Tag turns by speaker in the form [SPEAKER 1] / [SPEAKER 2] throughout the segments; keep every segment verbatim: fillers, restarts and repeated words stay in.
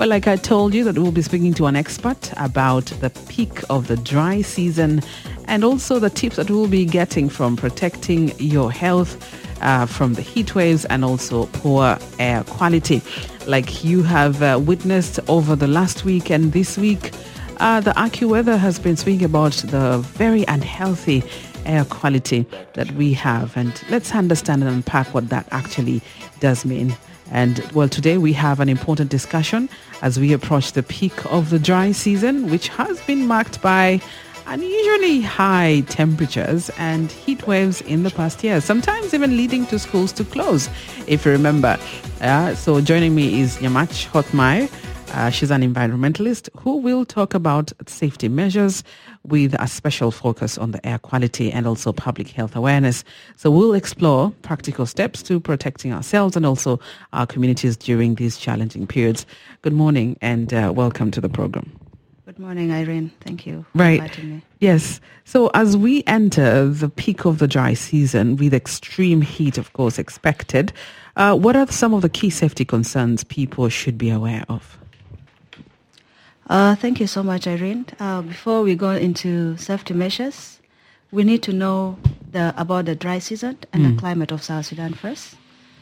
[SPEAKER 1] Well, like I told you, that we'll be speaking to an expert about the peak of the dry season and also the tips that we'll be getting from protecting your health uh, from the heat waves and also poor air quality. Like you have uh, witnessed over the last week and this week, uh, the AccuWeather has been speaking about the very unhealthy air quality that we have. And let's understand and unpack what that actually does mean. And well, today we have an important discussion as we approach the peak of the dry season, which has been marked by unusually high temperatures and heat waves in the past year, sometimes even leading to schools to close, if you remember. Uh, so joining me is Nyamach Hotmai. Uh, she's an environmentalist who will talk about safety measures with a special focus on the air quality and also public health awareness. So we'll explore practical steps to protecting ourselves and also our communities during these challenging periods. Good morning and uh, welcome to the program.
[SPEAKER 2] Good morning, Irene. Thank you for
[SPEAKER 1] right.
[SPEAKER 2] inviting me.
[SPEAKER 1] Yes. So as we enter the peak of the dry season with extreme heat, of course, expected, uh, what are some of the key safety concerns people should be aware of?
[SPEAKER 2] Uh, thank you so much, Irene. Uh, before we go into safety measures, we need to know the, about the dry season and mm. the climate of South Sudan first.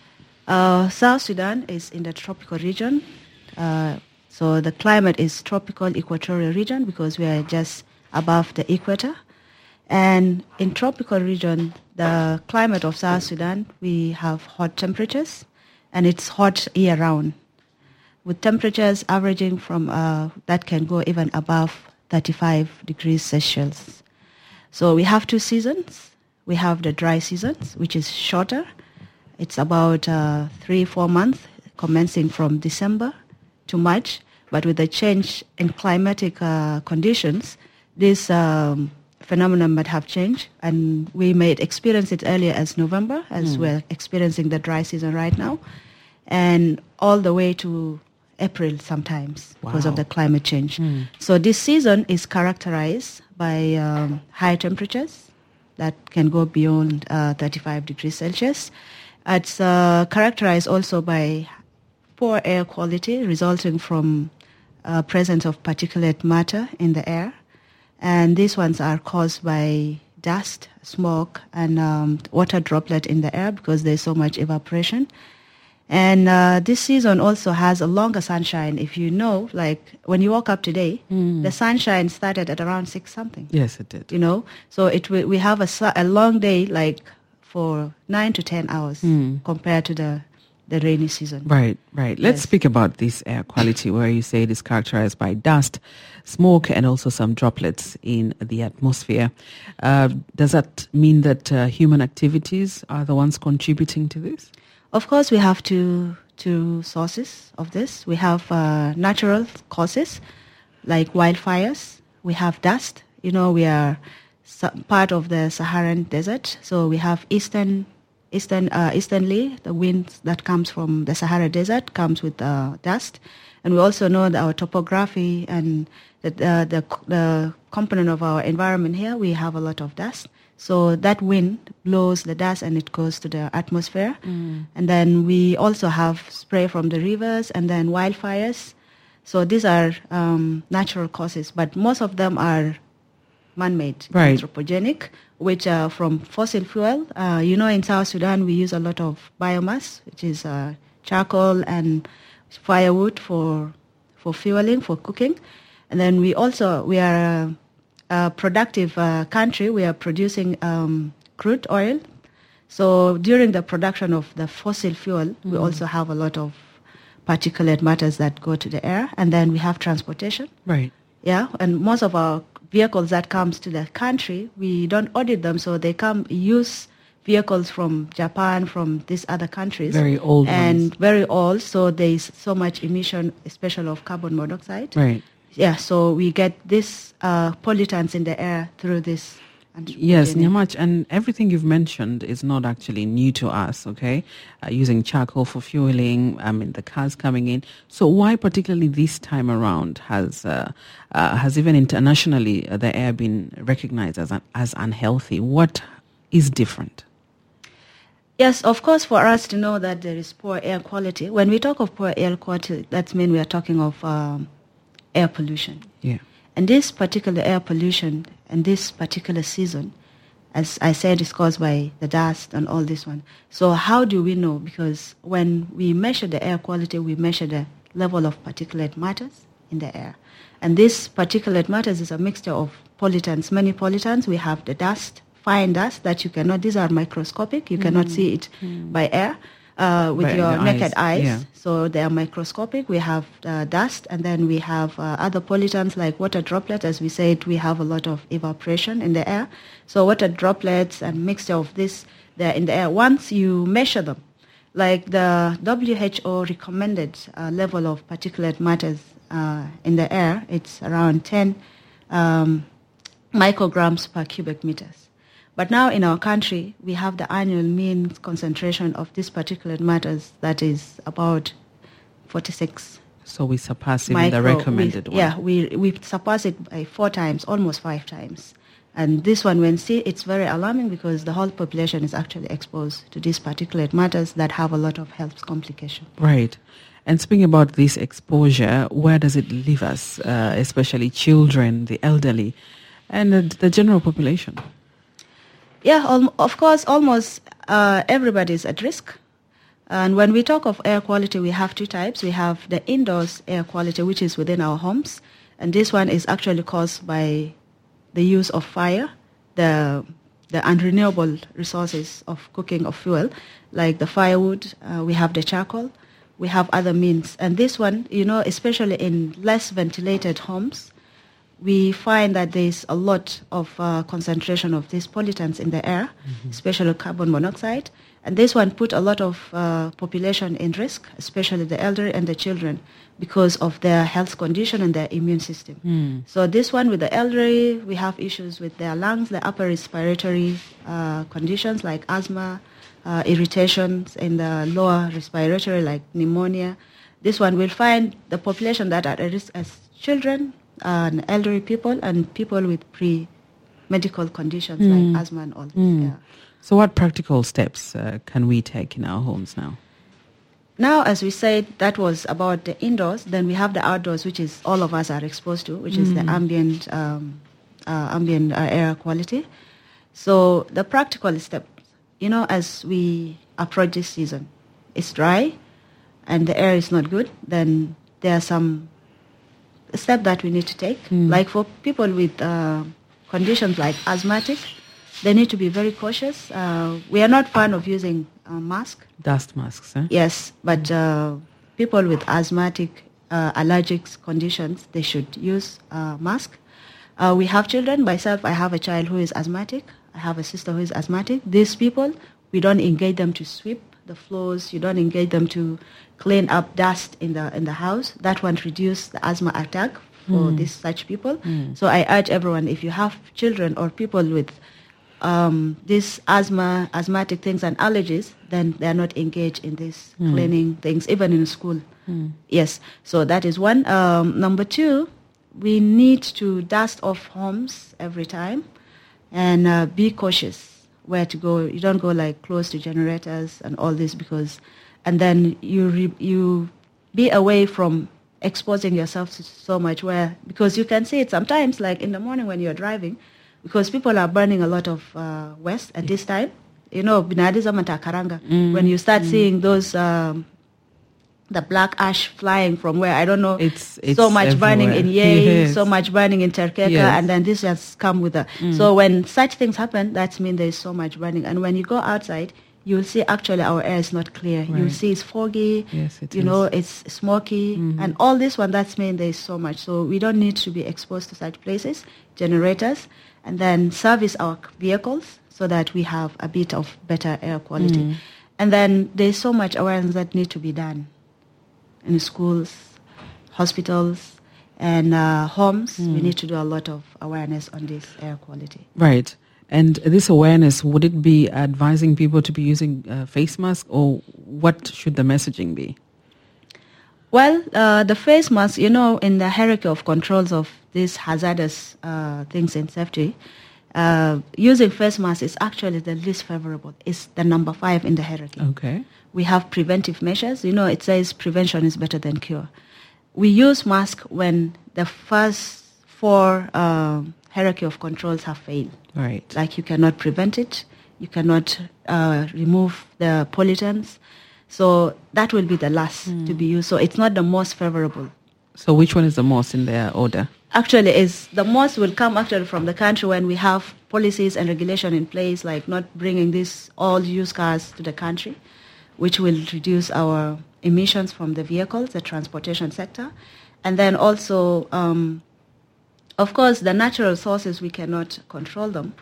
[SPEAKER 2] Uh, South Sudan is in the tropical region. Uh, so the climate is tropical equatorial region because we are just above the equator. And in tropical region, the climate of South Sudan, we have hot temperatures and it's hot year round, with temperatures averaging from, uh, that can go even above thirty-five degrees Celsius. So we have two seasons. We have the dry seasons, which is shorter. It's about uh, three, four months, commencing from December to March. But with the change in climatic uh, conditions, this um, phenomenon might have changed. And we may experience it earlier as November, as mm. we're experiencing the dry season right now, and all the way to April sometimes wow. because of the climate change. Mm. So this season is characterized by um, high temperatures that can go beyond uh, thirty-five degrees Celsius. It's uh, characterized also by poor air quality resulting from uh, presence of particulate matter in the air. And these ones are caused by dust, smoke, and um, water droplet in the air because there's so much evaporation. And uh, this season also has a longer sunshine. If you know, like when you woke up today, mm. the sunshine started at around six something.
[SPEAKER 1] Yes, it did.
[SPEAKER 2] You know, so it we have a, a long day, like for nine to ten hours mm. compared to the the rainy season.
[SPEAKER 1] Right, right. Let's
[SPEAKER 2] yes.
[SPEAKER 1] speak about this air quality where you say it is characterized by dust, smoke, and also some droplets in the atmosphere. Uh, does that mean that uh, human activities are the ones contributing to this?
[SPEAKER 2] Of course, we have two, two sources of this. We have uh, natural causes like wildfires. We have dust. You know, we are part of the Saharan desert, so we have eastern, eastern, uh, easternly, the wind that comes from the Sahara Desert comes with uh, dust. And we also know that our topography and the, uh, the, the component of our environment here, we have a lot of dust. So that wind blows the dust and it goes to the atmosphere. Mm. And then we also have spray from the rivers and then wildfires. So these are um, natural causes, but most of them are man-made,
[SPEAKER 1] right.
[SPEAKER 2] anthropogenic, which are from fossil fuel. Uh, you know, in South Sudan, we use a lot of biomass, which is uh, charcoal and firewood for for fueling, for cooking. And then we also, we are... Uh, Uh, productive uh, country, we are producing um, crude oil. So during the production of the fossil fuel, mm. we also have a lot of particulate matters that go to the air. And then we have transportation.
[SPEAKER 1] Right.
[SPEAKER 2] Yeah, and most of our vehicles that comes to the country, we don't audit them, so they come use vehicles from Japan, from these other countries.
[SPEAKER 1] Very old
[SPEAKER 2] And
[SPEAKER 1] ones.
[SPEAKER 2] very old, so there's so much emission, especially of carbon monoxide.
[SPEAKER 1] Right.
[SPEAKER 2] Yeah, so we get this uh, pollutants in the air through this.
[SPEAKER 1] Yes, Nyamach, and everything you've mentioned is not actually new to us, okay? Uh, using charcoal for fueling, I mean, the cars coming in. So why particularly this time around has uh, uh, has even internationally uh, the air been recognized as, as unhealthy? What is different?
[SPEAKER 2] Yes, of course, for us to know that there is poor air quality, when we talk of poor air quality, that means we are talking of um, air pollution.
[SPEAKER 1] Yeah.
[SPEAKER 2] And this particular air pollution and this particular season, as I said, is caused by the dust and all this one. So how do we know? Because when we measure the air quality, we measure the level of particulate matters in the air. And this particulate matters is a mixture of pollutants, many pollutants. We have the dust, fine dust that you cannot, these are microscopic, you mm. cannot see it mm. by air uh, with by your naked eyes. eyes. Yeah. So they are microscopic. We have uh, dust, and then we have uh, other pollutants like water droplets. As we said, we have a lot of evaporation in the air. So water droplets and mixture of this, they're in the air. Once you measure them, like the W H O recommended uh, level of particulate matters uh, in the air, it's around ten um, micrograms per cubic meters. But now in our country, we have the annual mean concentration of this particulate matters that is about forty-six.
[SPEAKER 1] So we surpass even micro, the recommended
[SPEAKER 2] we,
[SPEAKER 1] one.
[SPEAKER 2] Yeah, we we surpass it by four times, almost five times. And this one, when see, it's very alarming because the whole population is actually exposed to these particulate matters that have a lot of health complications.
[SPEAKER 1] Right. And speaking about this exposure, where does it leave us, uh, especially children, the elderly, and the, the general population?
[SPEAKER 2] Yeah, al- of course, almost uh, everybody is at risk. And when we talk of air quality, we have two types. We have the indoors air quality, which is within our homes. And this one is actually caused by the use of fire, the the unrenewable resources of cooking of fuel, like the firewood, uh, we have the charcoal, we have other means. And this one, you know, especially in less ventilated homes, we find that there's a lot of uh, concentration of these pollutants in the air, mm-hmm. especially carbon monoxide. And this one put a lot of uh, population in risk, especially the elderly and the children, because of their health condition and their immune system. Mm. So this one with the elderly, we have issues with their lungs, the upper respiratory uh, conditions like asthma, uh, irritations in the lower respiratory like pneumonia. This one we'll find the population that are at risk as children, and elderly people, and people with pre-medical conditions mm. like asthma and all this. Mm. Yeah.
[SPEAKER 1] So what practical steps uh, can we take in our homes now?
[SPEAKER 2] Now, as we said, that was about the indoors. Then we have the outdoors, which is all of us are exposed to, which mm. is the ambient, um, uh, ambient uh, air quality. So the practical step, you know, as we approach this season, it's dry and the air is not good, then there are some steps that we need to take. Mm. Like for people with uh, conditions like asthmatic, they need to be very cautious. Uh, we are not fan of using a mask.
[SPEAKER 1] Dust masks, eh?
[SPEAKER 2] Yes, but uh, people with asthmatic, uh, allergic conditions, they should use a mask. Uh, we have children. Myself, I have a child who is asthmatic. I have a sister who is asthmatic. These people, we don't engage them to sweep the floors. You don't engage them to clean up dust in the in the house. That won't reduce the asthma attack for mm. these such people. Mm. So I urge everyone, if you have children or people with Um, these asthma, asthmatic things and allergies, then they are not engaged in these mm. cleaning things, even in school. Mm. Yes, so that is one. Um, number two, we need to dust off homes every time and uh, be cautious where to go. You don't go like close to generators and all this because, and then you re, you be away from exposing yourself to so much where, because you can see it sometimes like in the morning when you're driving, because people are burning a lot of uh, waste at this time. You know, mm. when you start mm. seeing those, um, the black ash flying from where, I don't know,
[SPEAKER 1] it's, it's
[SPEAKER 2] so much
[SPEAKER 1] everywhere.
[SPEAKER 2] burning in Yei,
[SPEAKER 1] yes.
[SPEAKER 2] so much burning in Terkeka, yes. and then this has come with a... Mm. So when such things happen, that means there's so much burning. And when you go outside, you'll see actually our air is not clear. Right. You'll see it's foggy,
[SPEAKER 1] yes, it
[SPEAKER 2] you
[SPEAKER 1] is.
[SPEAKER 2] know, it's smoky, mm-hmm. and all this one, that's mean there's so much. So we don't need to be exposed to such places, generators, and then service our vehicles so that we have a bit of better air quality. Mm. And then there's so much awareness that need to be done in schools, hospitals, and uh, homes. Mm. We need to do a lot of awareness on this air quality.
[SPEAKER 1] Right. And this awareness, would it be advising people to be using uh, face masks, or what should the messaging be?
[SPEAKER 2] Well, uh, the face mask, you know, in the hierarchy of controls of these hazardous uh, things in safety, uh, using face masks is actually the least favorable. It's the number five in the hierarchy.
[SPEAKER 1] Okay.
[SPEAKER 2] We have preventive measures. You know, it says prevention is better than cure. We use masks when the first four uh, hierarchy of controls have failed.
[SPEAKER 1] Right.
[SPEAKER 2] Like you cannot prevent it, you cannot uh, remove the pollutants. So that will be the last mm. to be used. So it's not the most favorable.
[SPEAKER 1] So which one is the most in their order?
[SPEAKER 2] Actually, is the most will come actually from the country when we have policies and regulation in place, like not bringing these all used cars to the country, which will reduce our emissions from the vehicles, the transportation sector. And then also, um, of course, the natural sources, we cannot control them,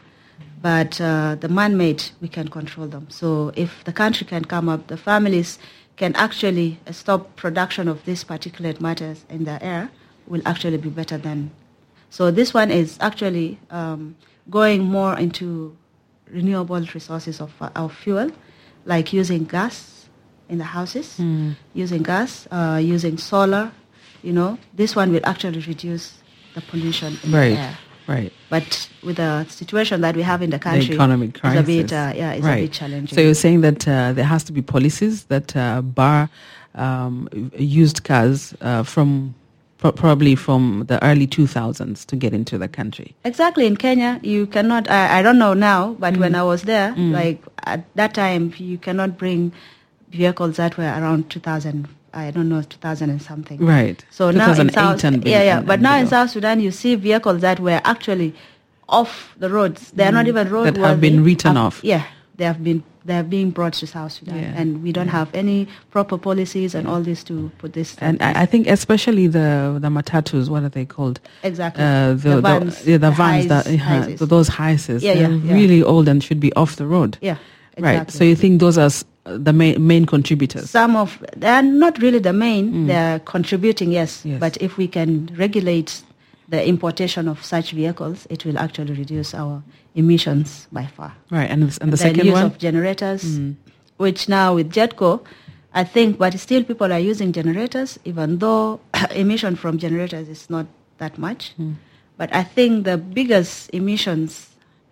[SPEAKER 2] but uh, the man-made, we can control them. So if the country can come up, the families can actually stop production of these particulate matters in the air, will actually be better than. So this one is actually um, going more into renewable resources of, uh, of fuel, like using gas in the houses, mm. using gas, uh, using solar, you know. This one will actually reduce the pollution in
[SPEAKER 1] right.
[SPEAKER 2] the air.
[SPEAKER 1] Right.
[SPEAKER 2] But with the situation that we have in the country,
[SPEAKER 1] the economic crisis.
[SPEAKER 2] It's a bit, uh, yeah, it's
[SPEAKER 1] right.
[SPEAKER 2] a bit challenging.
[SPEAKER 1] So you're saying that uh, there has to be policies that uh, bar um, used cars uh, from pro- probably from the early two thousands to get into the country.
[SPEAKER 2] Exactly. In Kenya, you cannot, I, I don't know now, but mm. when I was there, mm. like at that time, you cannot bring vehicles that were around two thousand, I don't know, two thousand and something.
[SPEAKER 1] Right.
[SPEAKER 2] So now in South,
[SPEAKER 1] and
[SPEAKER 2] yeah, yeah.
[SPEAKER 1] And,
[SPEAKER 2] but
[SPEAKER 1] and
[SPEAKER 2] now
[SPEAKER 1] below.
[SPEAKER 2] in South Sudan, you see vehicles that were actually off the roads. They are mm. not even roadworthy.
[SPEAKER 1] That have been written
[SPEAKER 2] have,
[SPEAKER 1] off.
[SPEAKER 2] Yeah, they have been. They are being brought to South Sudan,
[SPEAKER 1] yeah.
[SPEAKER 2] and we don't yeah. have any proper policies and all this to put this.
[SPEAKER 1] And I, I think especially the the matatus, what are they called?
[SPEAKER 2] Exactly.
[SPEAKER 1] Uh, the,
[SPEAKER 2] the vans.
[SPEAKER 1] The, yeah, the,
[SPEAKER 2] the
[SPEAKER 1] vans,
[SPEAKER 2] highs,
[SPEAKER 1] that, uh, those heises.
[SPEAKER 2] Yeah, yeah,
[SPEAKER 1] they're
[SPEAKER 2] yeah.
[SPEAKER 1] really old and should be off the road.
[SPEAKER 2] Yeah. Exactly.
[SPEAKER 1] Right. So you think those are the main main contributors?
[SPEAKER 2] Some of they are not really the main. Mm. They are contributing, yes.
[SPEAKER 1] yes.
[SPEAKER 2] But if we can regulate the importation of such vehicles, it will actually reduce our emissions by far.
[SPEAKER 1] Right. And, and the
[SPEAKER 2] and
[SPEAKER 1] second
[SPEAKER 2] use
[SPEAKER 1] one?
[SPEAKER 2] of generators, mm. which now with JETCO, I think, but still people are using generators, even though emission from generators is not that much. Mm. But I think the biggest emissions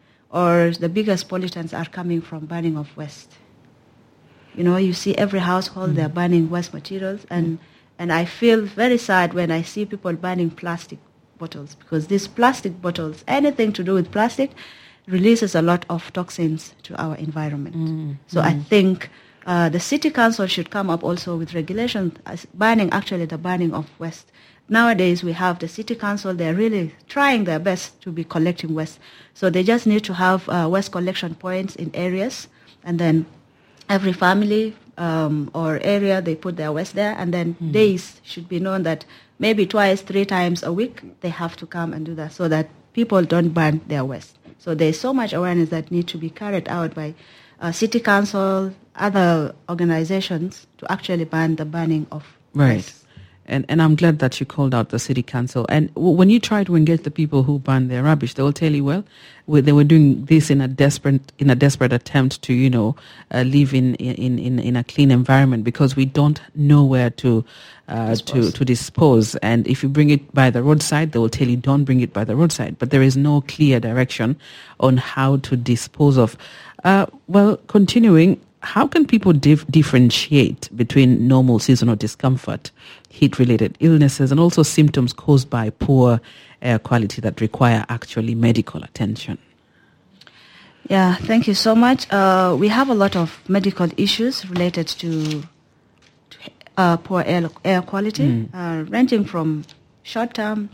[SPEAKER 2] or the biggest pollutants are coming from burning of waste. You know, you see every household, mm. they're burning waste materials, and, and I feel very sad when I see people burning plastic bottles, because these plastic bottles, anything to do with plastic, releases a lot of toxins to our environment. Mm. So mm. I think uh, the city council should come up also with regulation, as burning, actually the burning of waste. Nowadays we have the city council, they're really trying their best to be collecting waste. So they just need to have uh, waste collection points in areas, and then every family um, or area, they put their waste there, and then mm. days should be known that maybe twice, three times a week, they have to come and do that so that people don't burn their waste. So there's so much awareness that need to be carried out by uh, city council, other organizations to actually ban the burning of
[SPEAKER 1] right.
[SPEAKER 2] waste.
[SPEAKER 1] And and I'm glad that you called out the city council. And w- when you try to engage the people who burn their rubbish, they will tell you, well, we, they were doing this in a desperate in a desperate attempt to, you know, uh, live in, in, in, in a clean environment, because we don't know where to uh, to to dispose. And if you bring it by the roadside, they will tell you don't bring it by the roadside. But there is no clear direction on how to dispose of. Uh, well, continuing. How can people dif- differentiate between normal seasonal discomfort, heat-related illnesses, and also symptoms caused by poor air quality that require actually medical attention?
[SPEAKER 2] Yeah, thank you so much. Uh, we have a lot of medical issues related to, to uh, poor air, air quality, mm. uh, ranging from short-term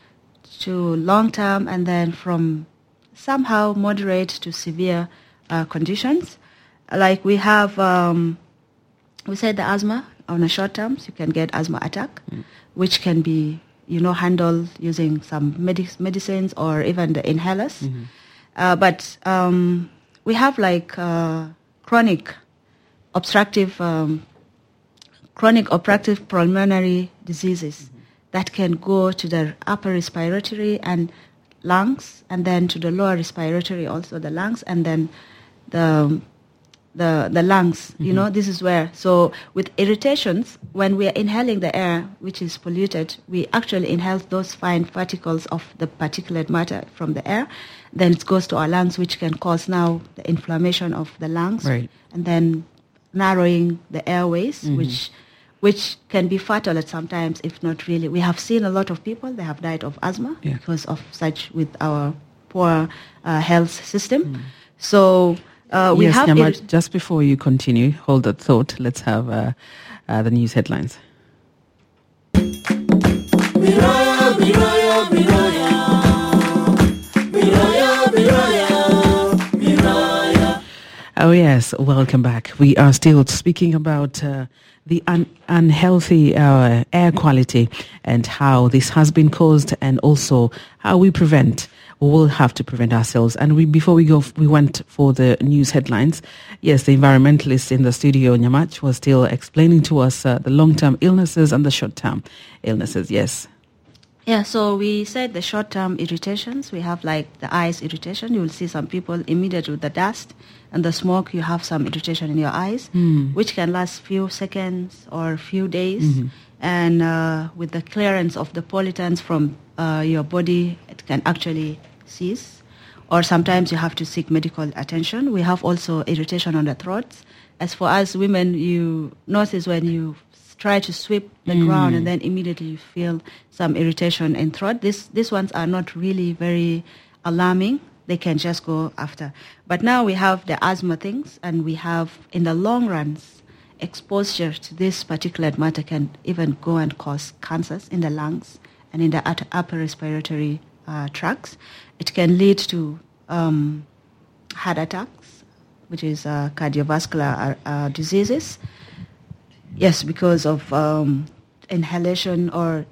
[SPEAKER 2] to long-term, and then from somehow moderate to severe uh, conditions. Like we have, um, we said the asthma on a short term, so you can get asthma attack, mm. which can be, you know, handled using some medic- medicines or even the inhalers. Mm-hmm. Uh, but um, we have like uh, chronic obstructive, um, chronic obstructive pulmonary diseases mm-hmm. that can go to the upper respiratory and lungs, and then to the lower respiratory, also the lungs, and then the the, the lungs, mm-hmm. you know, this is where. So with irritations, when we are inhaling the air, which is polluted, we actually inhale those fine particles of the particulate matter from the air. Then it goes to our lungs, which can cause now the inflammation of the lungs.
[SPEAKER 1] Right.
[SPEAKER 2] And then narrowing the airways, mm-hmm. which which can be fatal at sometimes, if not really. We have seen a lot of people, they have died of asthma yeah. because of such with our poor uh, health system. Mm. So uh, we
[SPEAKER 1] yes,
[SPEAKER 2] have...
[SPEAKER 1] Nyama,
[SPEAKER 2] ir-
[SPEAKER 1] just before you continue, hold that thought. Let's have uh, uh, the news headlines.
[SPEAKER 3] Miroya, Miroya, Miroya. Miroya, Miroya, Miroya.
[SPEAKER 1] Oh yes, welcome back. We are still speaking about uh, the un- unhealthy uh, air quality and how this has been caused, and also how we prevent, or will have to prevent ourselves. And we, before we go, we went for the news headlines. Yes, the environmentalist in the studio, Nyamach, was still explaining to us uh, the long-term illnesses and the short-term illnesses. Yes.
[SPEAKER 2] Yeah, so we said the short-term irritations. We have like the eyes irritation. You will see some people immediately with the dust and the smoke, you have some irritation in your eyes, mm. which can last few seconds or few days. Mm-hmm. And uh, with the clearance of the pollutants from uh, your body, it can actually cease. Or sometimes you have to seek medical attention. We have also irritation on the throats. As for us women, you notice when you try to sweep the mm. ground and then immediately you feel some irritation in throat. This, these ones are not really very alarming. They can just go after. But now we have the asthma things, and we have, in the long runs, exposure to this particulate matter can even go and cause cancers in the lungs and in the upper respiratory uh, tracts. It can lead to um, heart attacks, which is uh, cardiovascular uh, diseases. Yes, because of um, inhalation or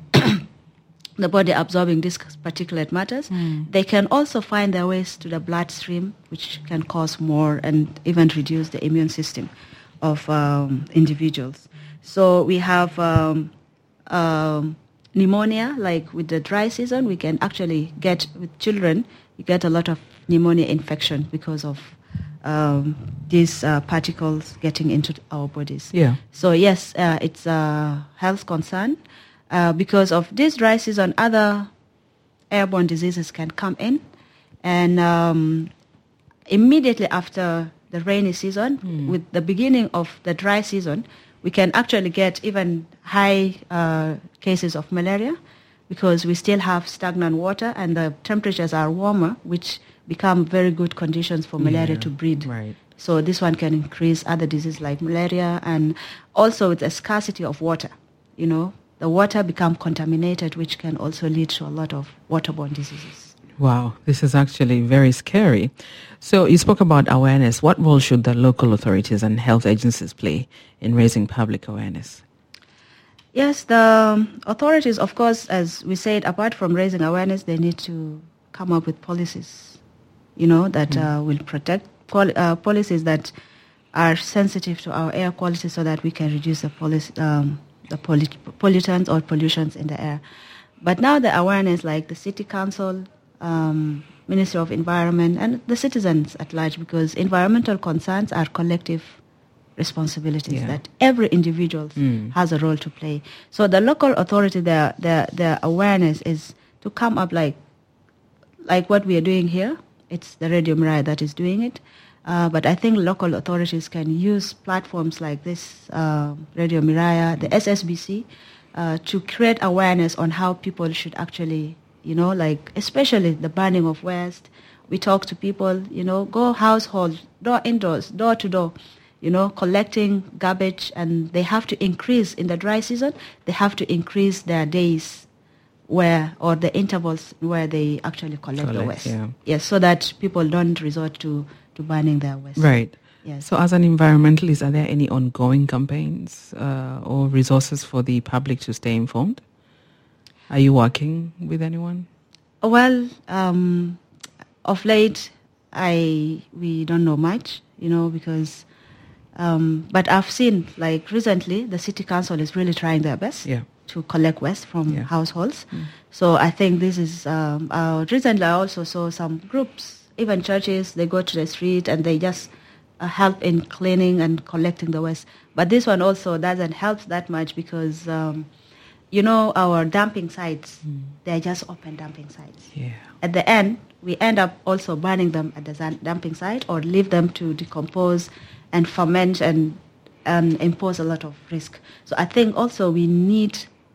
[SPEAKER 2] the body absorbing these particulate matters. Mm. They can also find their ways to the bloodstream, which can cause more and even reduce the immune system of um, individuals. So we have um, um, pneumonia, like with the dry season, we can actually get, with children, you get a lot of pneumonia infection because of um, these uh, particles getting into our bodies.
[SPEAKER 1] Yeah.
[SPEAKER 2] So yes, uh, it's a health concern. Uh, because of this dry season, other airborne diseases can come in. And um, immediately after the rainy season, mm. with the beginning of the dry season, we can actually get even high uh, cases of malaria because we still have stagnant water and the temperatures are warmer, which become very good conditions for malaria yeah, to breed.
[SPEAKER 1] Right.
[SPEAKER 2] So this one can increase other diseases like malaria, and also with a scarcity of water, you know. The water become contaminated, which can also lead to a lot of waterborne diseases.
[SPEAKER 1] Wow, this is actually very scary. So you spoke about awareness. What role should the local authorities and health agencies play in raising public awareness?
[SPEAKER 2] Yes, the authorities, of course, as we said, apart from raising awareness, they need to come up with policies, you know, that mm. uh, will protect, pol- uh, policies that are sensitive to our air quality so that we can reduce the policy, um, the pollut- pollutants or pollutions in the air. But now the awareness, like the City Council, um, Ministry of Environment, and the citizens at large, because environmental concerns are collective responsibilities yeah. that every individual mm. has a role to play. So the local authority, their, their, their awareness is to come up like, like what we are doing here. It's the Radio Miraya that is doing it. Uh, but I think local authorities can use platforms like this, uh, Radio Miraya, the S S B C, uh, to create awareness on how people should actually, you know, like especially the burning of waste. We talk to people, you know, go household, door indoors, door to door, you know, collecting garbage, and they have to increase in the dry season. They have to increase their days where, or the intervals where they actually collect, collect the waste. Yeah. Yes, so that people don't resort to to burning their waste.
[SPEAKER 1] Right.
[SPEAKER 2] Yes.
[SPEAKER 1] So as an environmentalist, are there any ongoing campaigns uh, or resources for the public to stay informed? Are you working with anyone?
[SPEAKER 2] Well, um, of late, I we don't know much, you know, because, um, but I've seen, like recently, the City Council is really trying their best
[SPEAKER 1] yeah.
[SPEAKER 2] to collect waste from
[SPEAKER 1] yeah.
[SPEAKER 2] households.
[SPEAKER 1] Mm.
[SPEAKER 2] So I think this is, um, uh, recently I also saw some groups, even churches, they go to the street and they just uh, help in cleaning and collecting the waste. But this one also doesn't help that much because, um, you know, our dumping sites, mm. they're just open dumping sites.
[SPEAKER 1] Yeah.
[SPEAKER 2] At the end, we end up also burning them at the dumping site or leave them to decompose and ferment and, and impose a lot of risk. So I think also we need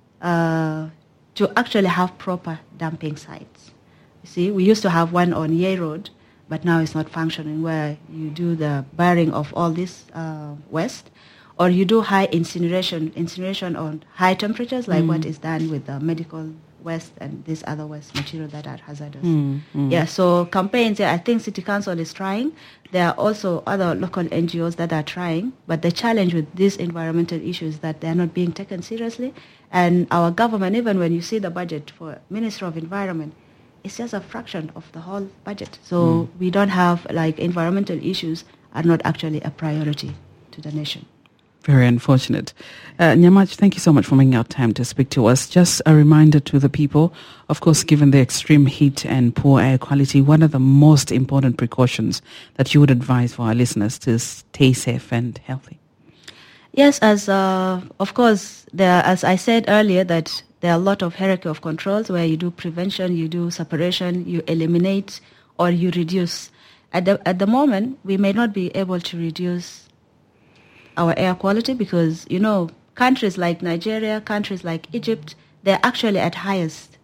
[SPEAKER 2] uh, to actually have proper dumping sites. You see, we used to have one on Yei Road, but now it's not functioning, where you do the burying of all this uh, waste, or you do high incineration, incineration on high temperatures, like mm. what is done with the medical waste and this other waste material that are hazardous. Mm, mm. Yeah, so campaigns, yeah, I think City Council is trying. There are also other local N G Os that are trying, but the challenge with these environmental issues is that they are not being taken seriously. And our government, even when you see the budget for Ministry of Environment, it's just a fraction of the whole budget. So mm. we don't have, like, environmental issues are not actually a priority to the nation.
[SPEAKER 1] Very unfortunate. Uh, Nyamach, thank you so much for making out time to speak to us. Just a reminder to the people, of course, given the extreme heat and poor air quality, what are the most important precautions that you would advise for our listeners to stay safe and healthy?
[SPEAKER 2] Yes, as uh, of course, there, as I said earlier, that there are a lot of hierarchy of controls where you do prevention, you do separation, you eliminate, or you reduce. At the, at the moment, we may not be able to reduce our air quality because, you know, countries like Nigeria, countries like Egypt, they're actually at highest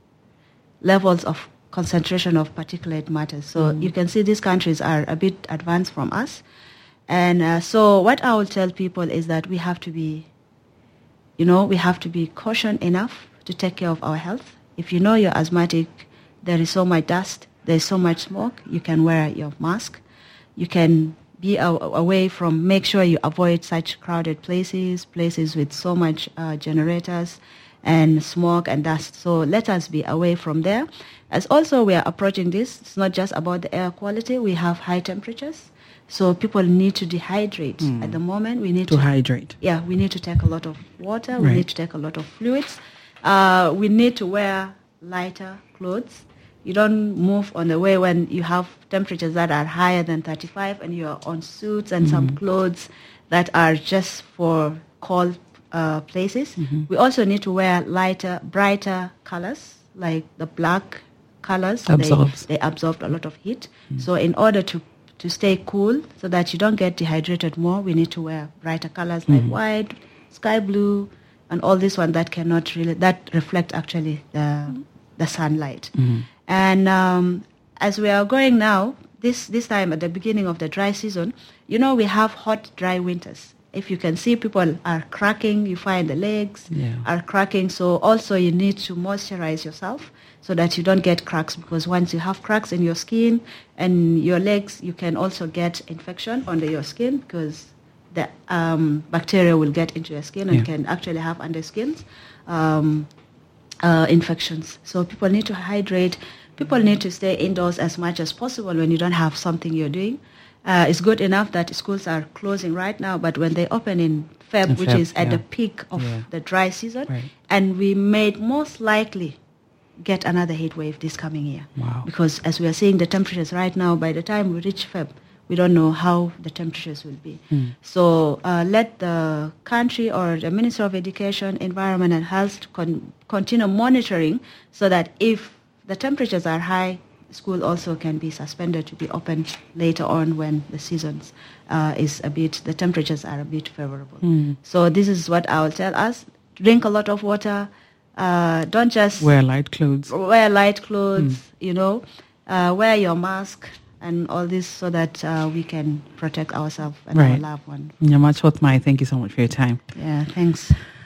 [SPEAKER 2] levels of concentration of particulate matter. So mm. you can see these countries are a bit advanced from us. And uh, so what I will tell people is that we have to be, you know, we have to be cautious enough to take care of our health. If you know you're asthmatic, there is so much dust, there's so much smoke, you can wear your mask. You can be away from, make sure you avoid such crowded places, places with so much uh, generators and smoke and dust. So let us be away from there. As also we are approaching this, it's not just about the air quality, we have high temperatures. So people need to dehydrate. Mm. At the moment, we need
[SPEAKER 1] to... To
[SPEAKER 2] to,
[SPEAKER 1] hydrate.
[SPEAKER 2] Yeah, we need to take a lot of water, we
[SPEAKER 1] right.
[SPEAKER 2] need to take a lot of fluids. Uh, we need to wear lighter clothes. You don't move on the way when you have temperatures that are higher than thirty-five and you're on suits and mm-hmm. some clothes that are just for cold uh, places. Mm-hmm. We also need to wear lighter, brighter colors, like the black colors.
[SPEAKER 1] Absorbs.
[SPEAKER 2] They, they absorb a lot of heat. Mm-hmm. So in order to, to stay cool so that you don't get dehydrated more, we need to wear brighter colors mm-hmm. like white, sky blue, and all this one that cannot really, that reflect actually the, mm-hmm. the sunlight. Mm-hmm. And um, as we are going now, this, this time at the beginning of the dry season, you know, we have hot, dry winters. If you can see, people are cracking, you find the legs yeah. are cracking. So also you need to moisturize yourself so that you don't get cracks, because once you have cracks in your skin and your legs, you can also get infection under your skin because the um, bacteria will get into your skin and yeah. can actually have under skins um, uh, infections. So people need to hydrate. People need to stay indoors as much as possible when you don't have something you're doing. Uh, it's good enough that schools are closing right now, but when they open in Feb, in which Feb, is at yeah. the peak of yeah. the dry season, right. and we may most likely get another heat wave this coming year.
[SPEAKER 1] Wow.
[SPEAKER 2] Because as we are seeing the temperatures right now, by the time we reach Feb, we don't know how the temperatures will be. Mm. So uh, let the country or the Ministry of Education, Environment and Health con- continue monitoring so that if the temperatures are high, school also can be suspended to be open later on when the seasons uh, is a bit, the temperatures are a bit favorable. Mm. So this is what I will tell us. Drink a lot of water. Uh, don't just...
[SPEAKER 1] Wear light clothes.
[SPEAKER 2] Wear light clothes, mm. you know. Uh, wear your mask and all this so that uh, we can protect ourselves and
[SPEAKER 1] right.
[SPEAKER 2] our loved ones.
[SPEAKER 1] Nyamach Othmai, thank you so much for your time.
[SPEAKER 2] Yeah, thanks.